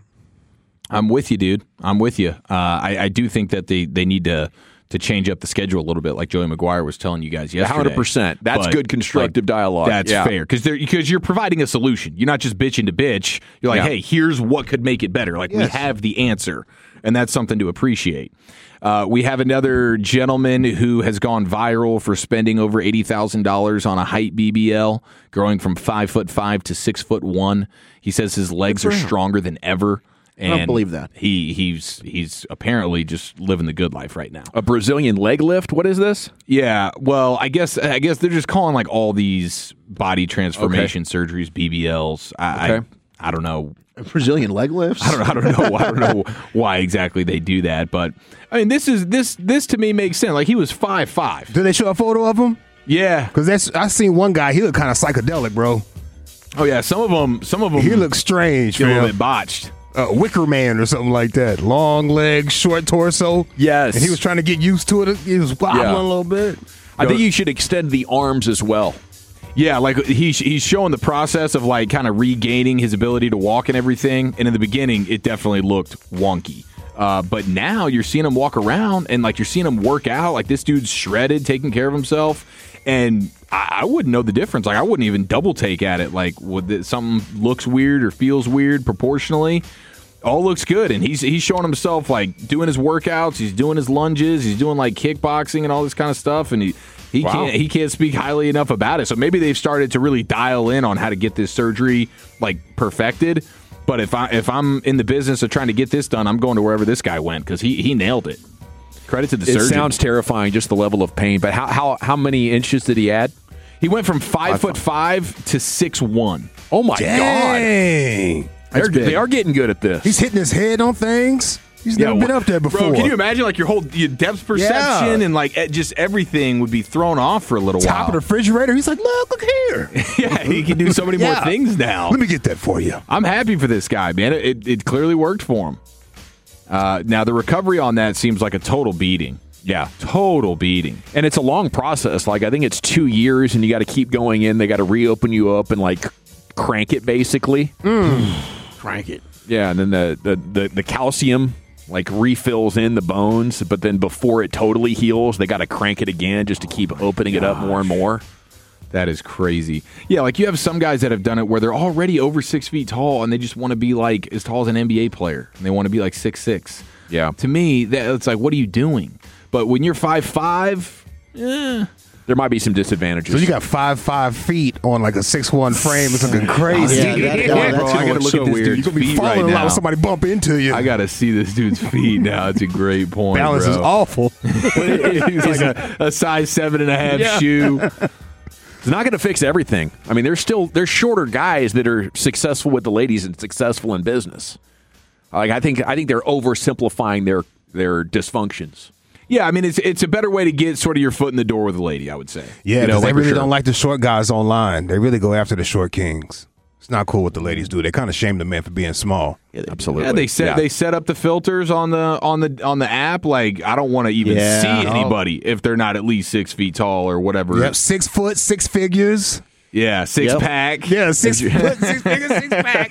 I'm with you, dude. I'm with you. Uh, I, I do think that they, they need to to change up the schedule a little bit, like Joey McGuire was telling you guys yesterday. one hundred percent. That's But, good constructive like, dialogue. That's Yeah. fair because because you're providing a solution. You're not just bitching to bitch. You're like, Yeah. hey, here's what could make it better. Like we Yes. have the answer, and that's something to appreciate. Uh, we have another gentleman who has gone viral for spending over eighty thousand dollars on a height B B L, growing from five foot five to six foot one. He says his legs for are him. stronger than ever. I don't And believe that. He he's he's apparently just living the good life right now. A Brazilian leg lift? What is this? Yeah, well, I guess I guess they're just calling like all these body transformation surgeries B B Ls. I, Okay. I I don't know. Brazilian leg lifts? I don't I don't know I don't know why exactly they do that, but I mean this is this this to me makes sense. Like he was five five. Did they show a photo of him? Yeah. Because that's I seen one guy. He looked kind of psychedelic, bro. Oh yeah. Some of them some of them He looked strange, get a little man. bit botched. Uh, Wicker Man or something like that. Long legs, short torso. Yes. And he was trying to get used to it. He was wobbling Yeah. a little bit. I think you should extend the arms as well. Yeah, like he's he's showing the process of like kind of regaining his ability to walk and everything. And in the beginning, it definitely looked wonky. Uh, but now you're seeing him walk around and like you're seeing him work out. Like this dude's shredded, taking care of himself. And I, I wouldn't know the difference. Like I wouldn't even double take at it. Like would it, something looks weird or feels weird proportionally. All looks good, and he's he's showing himself like doing his workouts. He's doing his lunges. He's doing like kickboxing and all this kind of stuff. And he he Wow. can't he can't speak highly enough about it. So maybe they've started to really dial in on how to get this surgery like perfected. But if I if I'm in the business of trying to get this done, I'm going to wherever this guy went because he he nailed it. Credit to the It surgeon. sounds terrifying, just the level of pain. But how how how many inches did he add? He went from five, five foot five to six one. Oh my Dang. god! They're, they are getting good at this. He's hitting his head on things. He's Yeah, never been wh- up there before. Bro, can you imagine like your whole your depth perception Yeah. and like eh, just everything would be thrown off for a little Top while. of the refrigerator. He's like, look, look here. Yeah, he can do so many Yeah. more things now. Let me get that for you. I'm happy for this guy, man. It, it, it clearly worked for him. Uh, now, the recovery on that seems like a total beating. Yeah. Total beating. And it's a long process. Like, I think it's two years, and you got to keep going in. They got to reopen you up and, like, crank it, basically. Crank it. Yeah, and then the, the, the, the calcium, like, refills in the bones. But then before it totally heals, they got to crank it again just to keep opening it up more and more. That is crazy. Yeah, like you have some guys that have done it where they're already over six feet tall and they just want to be like as tall as an N B A player. And they want to be like six six. Yeah. To me, that it's like, what are you doing? But when you're five five, eh, there might be some disadvantages. So you got five five feet on like a six one frame. It's looking crazy. Yeah, that- that- Bro, that's I gonna gotta look look so at this weird. dude's You're gonna be feet falling right a lot now. when somebody bump into you. I gotta see this dude's feet now. It's a great point. Balance bro. is awful. He's like a, a size seven and a half Yeah. shoe. It's not going to fix everything. I mean, there's still there's shorter guys that are successful with the ladies and successful in business. Like I think I think they're oversimplifying their their dysfunctions. Yeah, I mean it's it's a better way to get sort of your foot in the door with a lady, I would say. Yeah, You know, 'cause they like, really for sure. don't like the short guys online. They really go after the short kings. It's not cool what the ladies do. They kind of shame the men for being small. Yeah, Absolutely. Yeah, they set Yeah. they set up the filters on the on the on the app. Like I don't want to even Yeah. see anybody if they're not at least six feet tall or whatever. Yep, six foot, six figures. Yeah, six Yep. pack. Yeah, six foot, six figures, six pack.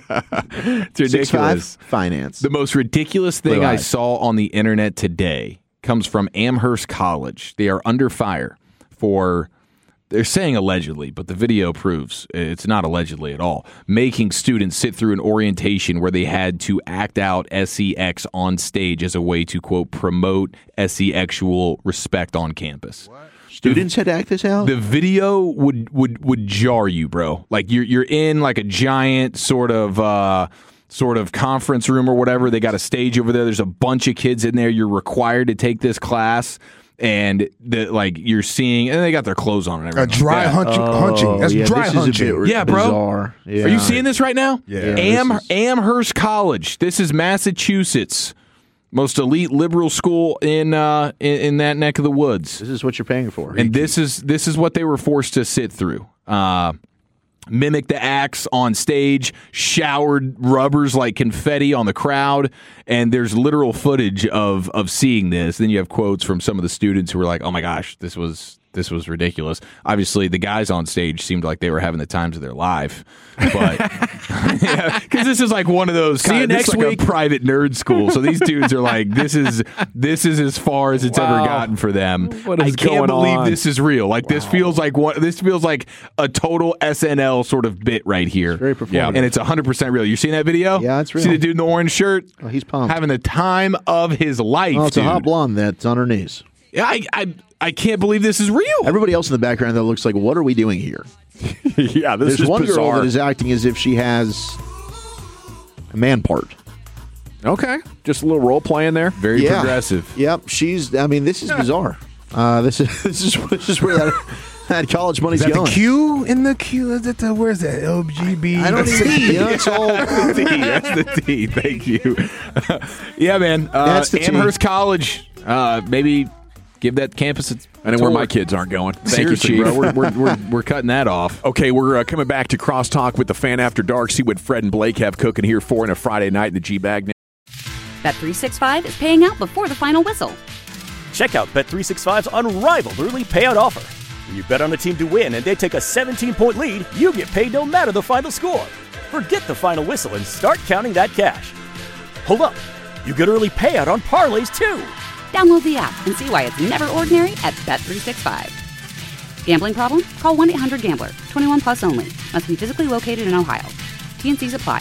It's Six ridiculous. five finance. The most ridiculous thing Blue I eyes. saw on the internet today comes from Amherst College. They are under fire for, they're saying allegedly, but the video proves it's not allegedly at all, making students sit through an orientation where they had to act out S E X on stage as a way to, quote, promote S E X-ual respect on campus. Students had to act this out? The video would would would jar you, bro. Like you're you're in like a giant sort of uh, sort of conference room or whatever. They got a stage over there. There's a bunch of kids in there. You're required to take this class, and the like you're seeing, and they got their clothes on and A everything. dry Yeah. hunch- hunching. That's yeah, dry this is a hunching. bit Yeah, bro. bizarre. Yeah. Are you seeing this right now? Yeah. Am this is- Amherst College. This is Massachusetts, most elite liberal school in uh in, in that neck of the woods. This is what you're paying for. And this is this is what they were forced to sit through. Uh, mimic the acts on stage, showered rubbers like confetti on the crowd, and there's literal footage of of seeing this. Then you have quotes from some of the students who were like, "Oh my gosh, this was this was ridiculous." Obviously, the guys on stage seemed like they were having the times of their life, but because this is like one of those. See you kind of, this next is like week. a private nerd school. So these dudes are like, "This is this is as far as it's Wow. ever gotten for them." What is I can't going believe on? this is real. Like this feels like one. This feels like a total S N L sort of bit right here. very performative. and it's one hundred percent real. You seen that video? Yeah, it's real. See the dude in the orange shirt? Oh, he's pumped. having the time of his life. Oh, it's dude. a hot blonde that's on her knees. Yeah, I, I I can't believe this is real. Everybody else in the background that looks like, what are we doing here? yeah, this There's is one bizarre. girl that is acting as if she has a man part. Okay, just a little role play in there. Very Yeah. progressive. Yep, she's. I mean, this is bizarre. Uh, this is this is this is where that, that college money's Is that going. the Q in the Q? Is that the, where's that? L G B? I don't even. You know, it's all. That's the T. That's the T. Thank you. yeah, man. Uh, That's the T. Amherst College. Uh, maybe give that campus a I know tour. where my kids aren't going. Thank Seriously, you, Chief. bro. We're, we're, we're, we're cutting that off. Okay, we're uh, coming back to Crosstalk with the Fan After Dark. See what Fred and Blake have cooking here for in a Friday night in the G-Bag. Bet three sixty-five is paying out before the final whistle. Check out Bet three sixty-five's unrivaled early payout offer. When you bet on a team to win and they take a seventeen-point lead, you get paid no matter the final score. Forget the final whistle and start counting that cash. Hold up. You get early payout on parlays, too. Download the app and see why it's never ordinary at Bet three sixty-five. Gambling problem? Call one eight hundred gambler. twenty-one plus only. Must be physically located in Ohio. T N Cs apply.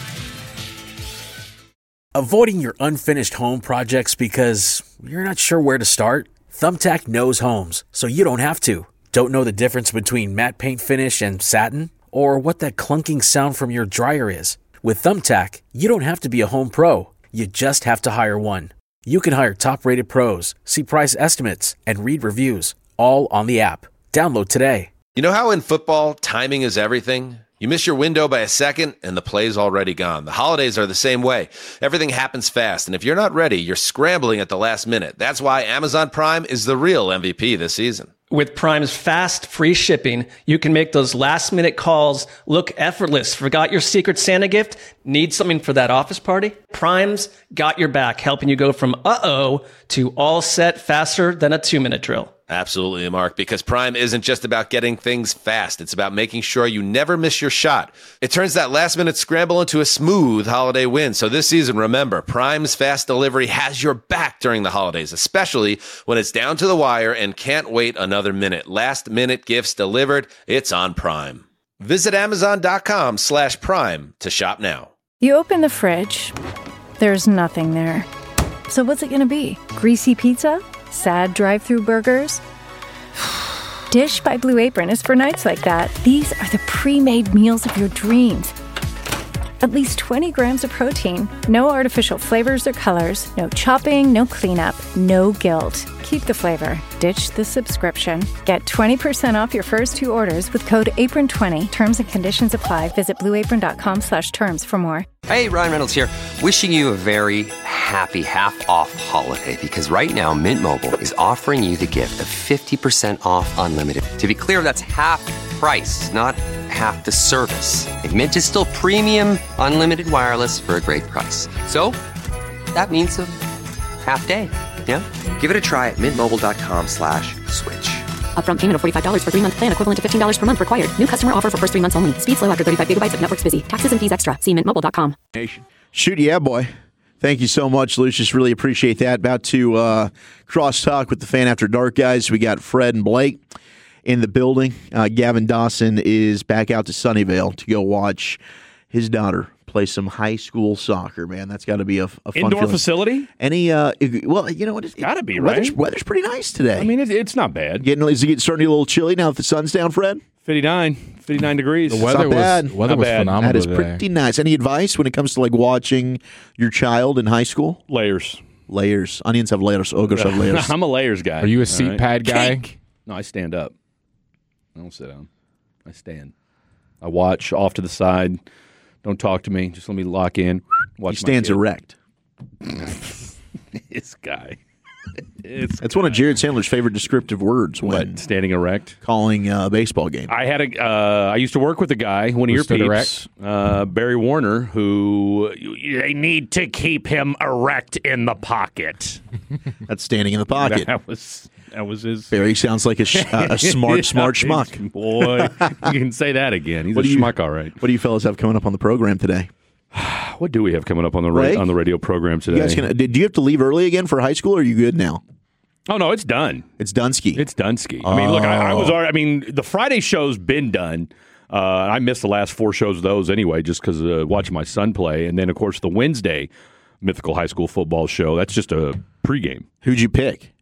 Avoiding your unfinished home projects because you're not sure where to start? Thumbtack knows homes, so you don't have to. Don't know the difference between matte paint finish and satin? Or what that clunking sound from your dryer is? With Thumbtack, you don't have to be a home pro. You just have to hire one. You can hire top-rated pros, see price estimates, and read reviews, all on the app. Download today. You know how in football, timing is everything? You miss your window by a second, and the play's already gone. The holidays are the same way. Everything happens fast, and if you're not ready, you're scrambling at the last minute. That's why Amazon Prime is the real M V P this season. With Prime's fast, free shipping, you can make those last-minute calls look effortless. Forgot your Secret Santa gift? Need something for that office party? Prime's got your back, helping you go from uh-oh to all set faster than a two-minute drill. Absolutely, Mark, because Prime isn't just about getting things fast. It's about making sure you never miss your shot. It turns that last-minute scramble into a smooth holiday win. So this season, remember, Prime's fast delivery has your back during the holidays, especially when it's down to the wire and can't wait another minute. Last-minute gifts delivered, it's on Prime. Visit Amazon.com slash Prime to shop now. You open the fridge, there's nothing there. So what's it going to be? Greasy pizza? Sad drive-through burgers? Dish by Blue Apron is for nights like that. These are the pre-made meals of your dreams. At least twenty grams of protein, no artificial flavors or colors, no chopping, no cleanup, no guilt. Keep the flavor. Ditch the subscription. Get twenty percent off your first two orders with code apron twenty. Terms and conditions apply. Visit blueapron.com slash terms for more. Hey, Ryan Reynolds here. Wishing you a very happy half-off holiday because right now Mint Mobile is offering you the gift of fifty percent off unlimited. To be clear, that's half price, not half the service. And Mint is still premium unlimited wireless for a great price. So that means a half day. Yeah? Give it a try at mintmobile.com slash switch. Upfront payment of forty-five dollars for three-month plan equivalent to fifteen dollars per month required. New customer offer for first three months only. Speed slow after thirty-five gigabytes if network's busy. Taxes and fees extra. See mint mobile dot com. Shoot, yeah, boy. Thank you so much, Lucius. Really appreciate that. About to uh, cross-talk with the Fan After Dark guys. We got Fred and Blake in the building. Uh, Gavin Dawson is back out to Sunnyvale to go watch his daughter play some high school soccer, man. That's got to be a, a fun Indoor feeling. Any? Any, uh, well, you know what? It's got to be, weather's, right? Weather's pretty nice today. I mean, it, it's not bad. Getting, is it getting, starting to get a little chilly now that the sun's down, Fred? fifty-nine, fifty-nine degrees. The weather not bad. was weather Not was bad. phenomenal. That is today. pretty nice. Any advice when it comes to like watching your child in high school? Layers. Layers. Onions have layers. Ogres have layers. I'm a layers guy. Are you a seat All pad guy? Cake. No, I stand up. I don't sit down. I stand. I watch off to the side. Don't talk to me. Just let me lock in. Watch He stands my kid. erect. This guy. It's That's one of Jared Sandler's favorite descriptive words when what, standing erect? calling a baseball game. I had a. Uh, I used to work with a guy, one of Who your stood peeps, uh, Barry Warner, who they need to keep him erect in the pocket. That's standing in the pocket. That was that was his. Barry sounds like a, sh- uh, a smart, smart Yeah, schmuck. Boy, you can say that again. He's What a do you- schmuck, all right. What do you fellas have coming up on the program today? What do we have coming up on the ra- Ray? on the radio program today? You guys gonna, did you have to leave early again for high school, or are you good now? Oh no, it's done. It's Dunsky. It's Dunsky. I mean, look, I, I was. already- I mean, the Friday show's been done. Uh, I missed the last four shows of those anyway, just because uh, watching my son play, and then of course the Wednesday Mythical High School football show. That's just a pregame. Who'd you pick?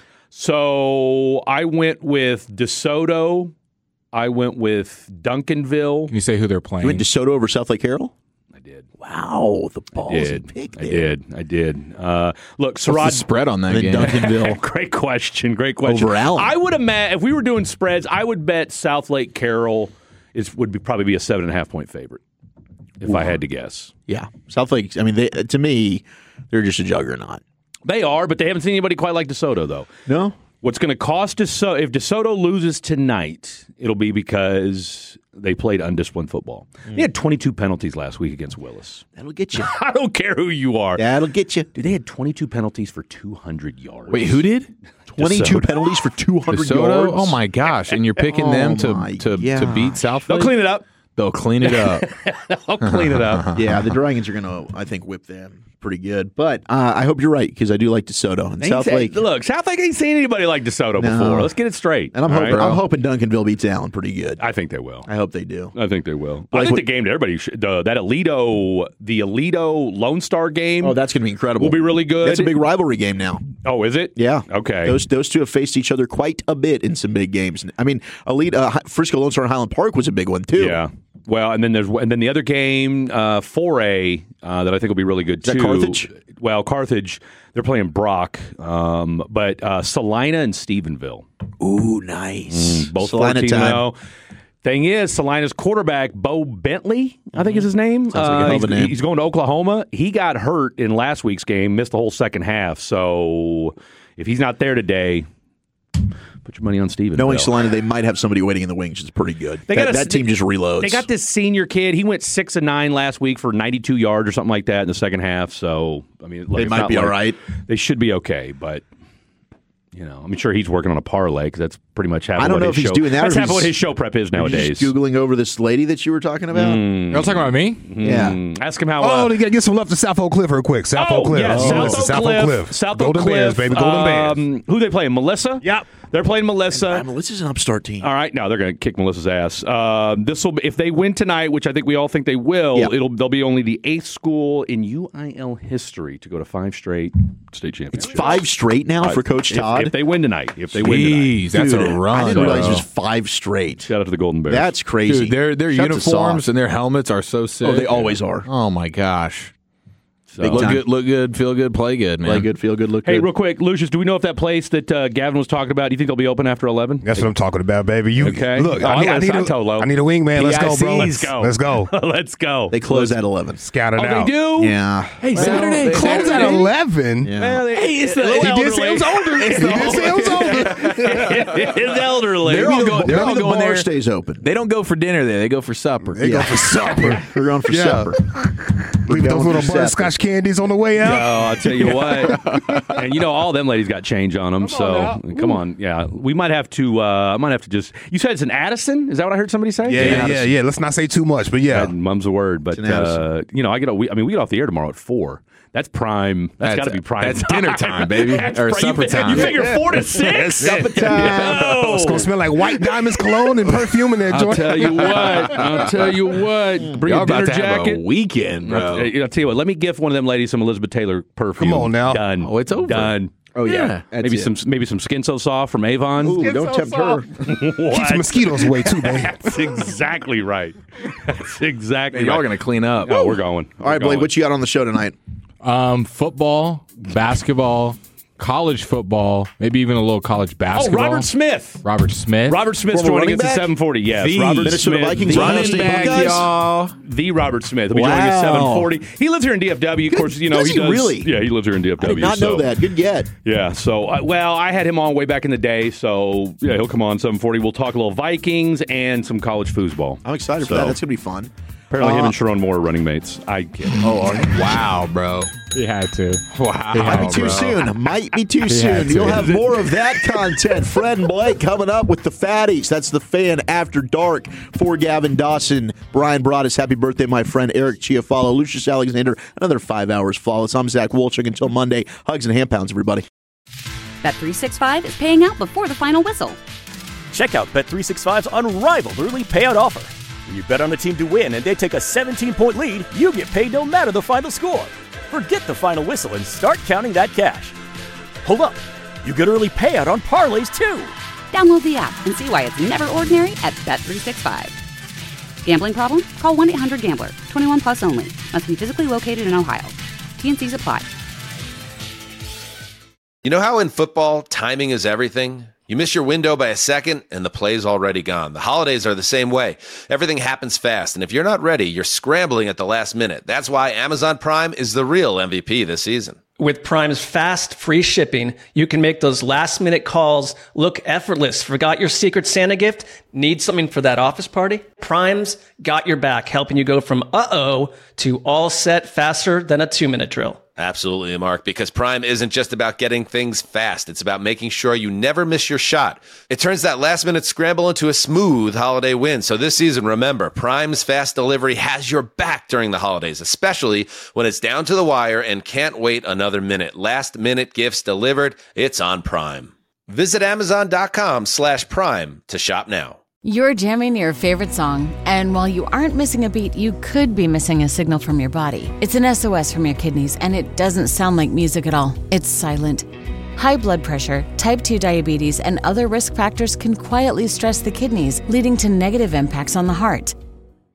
So I went with DeSoto. I went with Duncanville. Can you say who they're playing? You went DeSoto over South Lake Carroll? I did. Wow, the I balls did. pick I there. did. I did. Uh, look, What's Sarad. the spread on that And then game? Duncanville. Great question. Great question. Over Allen. I would imagine if we were doing spreads, I would bet South Lake Carroll is would be probably be a seven and a half point favorite if I had to guess. Yeah, South Lake. I mean, they, to me, they're just a juggernaut. They are, but they haven't seen anybody quite like DeSoto though. No. What's going to cost DeSoto if DeSoto loses tonight? It'll be because they played undisciplined football. Mm. They had twenty-two penalties last week against Willis. That'll get you. I don't care who you are. That'll get you. Dude, they had twenty-two penalties for two hundred yards. Wait, who did? twenty-two DeSoto. penalties for two hundred DeSoto? yards. Oh my gosh! And you're picking Oh them to my to, to beat gosh. South They'll Lake? clean it up. They'll clean it up. I'll clean it up. Yeah, the Dragons are going to, I think, whip them pretty good. But uh, I hope you're right because I do like DeSoto and Ain't South say- Lake. Look, South Lake ain't seen anybody like DeSoto No. before. Let's get it straight. And I'm all hoping, right? I'm hoping Duncanville beats Allen pretty good. I think they will. I hope they do. I think they will. Like I think what- the game that everybody should, the, that Alito, the Alito Lone Star game. Oh, that's going to be incredible. will be really good. That's a big rivalry game now. Oh, is it? Yeah. Okay. Those those two have faced each other quite a bit in some big games. I mean, Elite uh, Frisco Lone Star and Highland Park was a big one too. Yeah. well, and then there's and then the other game, uh, four A, uh, that I think will be really good Is too. that Carthage? Well, Carthage, they're playing Brock, um, but uh, Salina and Stephenville. Ooh, nice. Mm, both Salina fourteen time. oh. Thing is, Salina's quarterback, Bo Bentley, I think is his name. Sounds like a Uh, hell of a he's, name. he's going to Oklahoma. He got hurt in last week's game, missed the whole second half. So if he's not there today, put your money on Stephenville. Knowing Salina, they might have somebody waiting in the wings. It's pretty good. They that, got a- that team just reloads. They got this senior kid. He went six and nine last week for ninety-two yards or something like that in the second half. So I mean, look, They it's might not be like- all right. They should be okay, but you know, I'm sure he's working on a parlay because that's pretty much half. I of don't what know his if he's show, doing that. That's or half of he's- what his show prep is Are you nowadays. just Googling over this lady that you were talking about. Mm. Y'all talking about me? Yeah. Mm. Ask him how. Oh, Uh, they got to get some love to South Oak Cliff real quick. South oh, Oak Cliff. yeah, Oh, South, listen, Oak South Cliff, Oak Cliff. South Oak Golden Cliff, Bears, baby. Golden Bears. um, Who they playing? Melissa? Yep. They're playing Melissa. Melissa's an upstart team. All right, no, they're going to kick Melissa's ass. Uh, this will, if they win tonight, which I think we all think they will. Yep. It'll they'll be only the eighth school in U I L history to go to five straight state championships. It's five straight now for Coach If- Todd. If, they win tonight, if they win Jeez, tonight, that's Dude, a run. I didn't So- realize it was five straight. shout out to the Golden Bears. That's crazy. Dude, their their Shout out to uniforms Saw. and their helmets are so sick. Oh, they always are. Oh my gosh. So- Look time. good, look good, feel good, play good, man. Play good, feel good, look Hey, good. real quick, Lucius, do we know if that place that uh, Gavin was talking about? Do you think they'll be open after eleven? That's what I'm talking about, baby. You Okay. look. Oh, I need, I I need, saw a, Tolo. I need a wingman. Let's go, bro. Let's go. Let's go. Let's go. They close at eleven. Scout it Oh, out. they do? Yeah. Hey, Saturday, They close at eleven. Yeah. Well, they- Hey, it's the- a little he did say it was elderly. older. It's He did say it was older. It's elderly. They're Maybe all the, going- they're maybe all the going bar there. stays open. They don't go for dinner there. They go for supper. They go for supper. We're going for Yeah. supper. Leave We're those going little for supper. butterscotch candies on the way Oh, out. I'll tell you what. And you know, all them ladies got change on them. so come on, yeah, we might have to. Uh, I might have to just. You said it's an Addison. Is that what I heard somebody say? Yeah, yeah, yeah, yeah. Let's not say too much, but yeah. Uh, Mum's a word, but an Addison. uh, you know, I get. A, we, I mean, we get off the air tomorrow at four. That's prime. That's, That's- got to be prime. that's time. dinner time, baby. That's Or pri- supper you, fi- time. You figure four to six. Supper time. No. It's gonna smell like White Diamonds cologne and perfume in that I'll joint. tell you what. I'll tell you what. Bring Y'all a dinner about to have jacket. a weekend, bro. I'll, I'll tell you what. Let me gift one of them ladies some Elizabeth Taylor perfume. Come on now. Done. Oh, it's over. Done. Oh, yeah. Yeah. That's maybe it. some maybe some Skin So Soft from Avon. Ooh, don't tempt her. Keep some mosquitoes away too, baby. That's exactly right. That's exactly Hey, y'all right. gonna clean up. Oh, we're going. All right, Blake, what you got on the show tonight? Um, football, basketball, college football, maybe even a little college Oh, basketball. Robert Smith. Robert Smith. Robert Smith's Former joining running us at back? seven forty. Yes, The Robert Minnesota Smith, Vikings the Ohio running State back, Buckeyes? y'all. The Robert Smith. He'll be Wow. joining us at seven forty. He lives here in D F W. Of course, you know Does he he does. really? Yeah, he lives here in D F I W. did not so, know that. Good get. Yeah. So, uh, well, I had him on way back in the day. So, yeah, he'll come on seven forty. We'll talk a little Vikings and some college foosball. I'm excited for So, that. That's going to be fun. Apparently, him Uh, and Sharon Moore are running mates. I get it. Oh, are you? Wow, bro. He had to. Wow. Might be too bro. soon. Might be too had soon. to. You'll have more of that content. Fred and Blake coming up with the Fatties. That's the Fan After Dark for Gavin Dawson. Brian Broaddus. Happy birthday, my friend Eric Chiafalo. Lucius Alexander. Another five hours flawless. I'm Zach Wolchuk. Until Monday. Hugs and hand pounds, everybody. Bet three sixty-five is paying out before the final whistle. Check out Bet three sixty-five's unrivaled early payout offer. When you bet on a team to win and they take a seventeen-point lead, you get paid no matter the final score. Forget the final whistle and start counting that cash. Hold up. You get early payout on parlays, too. Download the app and see why it's never ordinary at Bet three sixty-five. Gambling problem? Call one eight hundred gambler. twenty-one plus only. Must be physically located in Ohio. T N Cs apply. You know how in football, timing is everything? You miss your window by a second, and the play's already gone. The holidays are the same way. Everything happens fast, and if you're not ready, you're scrambling at the last minute. That's why Amazon Prime is the real M V P this season. With Prime's fast, free shipping, you can make those last-minute calls look effortless. Forgot your Secret Santa gift? Need something for that office party? Prime's got your back, helping you go from uh-oh to all set faster than a two-minute drill. Absolutely, Mark, because Prime isn't just about getting things fast. It's about making sure you never miss your shot. It turns that last-minute scramble into a smooth holiday win. So this season, remember, Prime's fast delivery has your back during the holidays, especially when it's down to the wire and can't wait another minute. Last-minute gifts delivered. It's on Prime. Visit Amazon.com slash Prime to shop now. You're jamming your favorite song, and while you aren't missing a beat, you could be missing a signal from your body. It's an S O S from your kidneys, and it doesn't sound like music at all. It's silent. High blood pressure, type two diabetes, and other risk factors can quietly stress the kidneys, leading to negative impacts on the heart.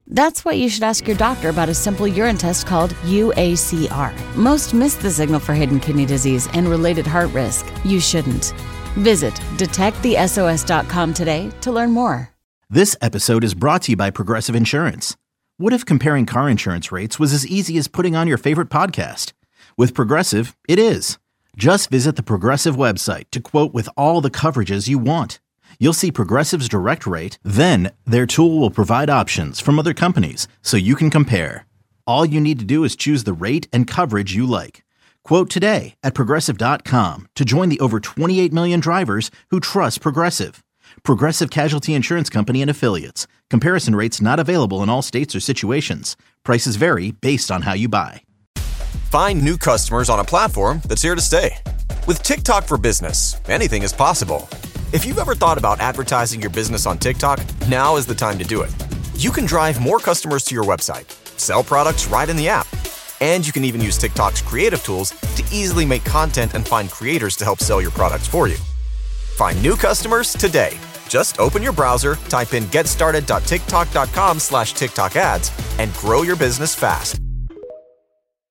That's why you should ask your doctor about a simple urine test called U A C R. Most miss the signal for hidden kidney disease and related heart risk. You shouldn't. Visit detect the S O S dot com today to learn more. This episode is brought to you by Progressive Insurance. What if comparing car insurance rates was as easy as putting on your favorite podcast? With Progressive, it is. Just visit the Progressive website to quote with all the coverages you want. You'll see Progressive's direct rate, then their tool will provide options from other companies so you can compare. All you need to do is choose the rate and coverage you like. Quote today at Progressive dot com to join the over twenty-eight million drivers who trust Progressive. Progressive Casualty Insurance Company and Affiliates. Comparison rates not available in all states or situations. Prices vary based on how you buy. Find new customers on a platform that's here to stay. With TikTok for Business, anything is possible. If you've ever thought about advertising your business on TikTok, now is the time to do it. You can drive more customers to your website, sell products right in the app, and you can even use TikTok's creative tools to easily make content and find creators to help sell your products for you. Find new customers today. Just open your browser, type in getstarted dot tiktok dot com slash TikTok ads, and grow your business fast.